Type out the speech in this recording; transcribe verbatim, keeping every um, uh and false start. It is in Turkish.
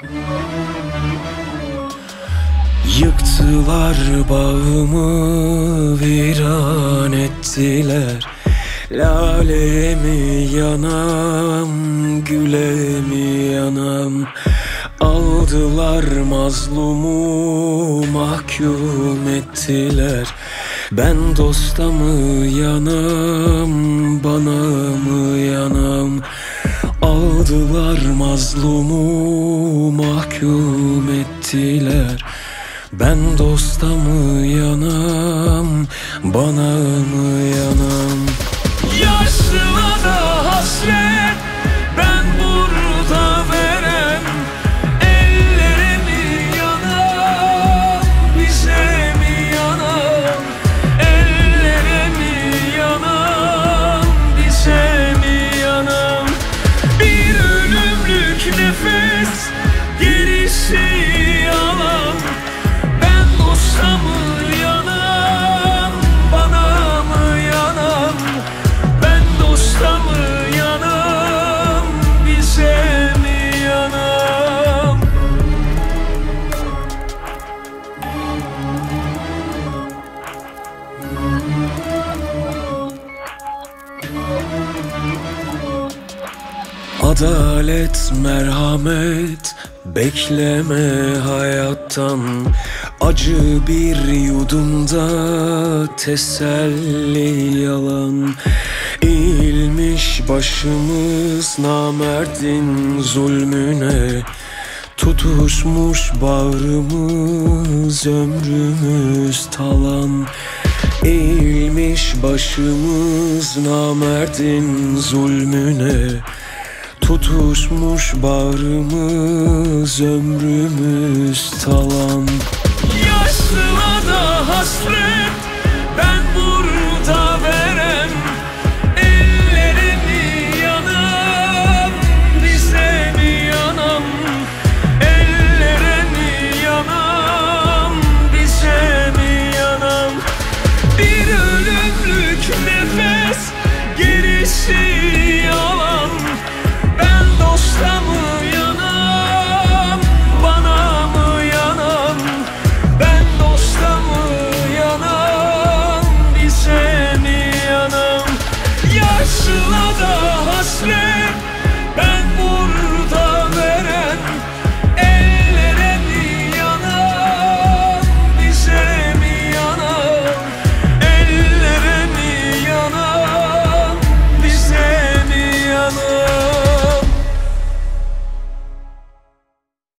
Yıktılar bağımı, viran ettiler. Lale mi yanam, güle mi yanam? Aldılar mazlumu, mahkum ettiler. Ben dosta mı yanam, bana mı yanam? Aldılar mazlumu, mahkum ettiler. Ben dosta mı yanam, bana mı yanam? Yaşlılara hasret, ben burada verem. Ellere mi yanam, bize mi yanam? Ellere mi yanam, bize mi yanam? Bir ölümlük nefes, gerisi yalan. Ben dosta mı yanam, bana mı yanam? Ben dosta mı yanam, bize mi yanam? Adalet, merhamet bekleme hayattan. Acı bir yudumda teselli yalan. Eğilmiş başımız namerdin zulmüne. Tutuşmuş bağrımız, ömrümüz talan. Eğilmiş başımız namerdin zulmüne. Tutuşmuş bağrımız, ömrümüz talan.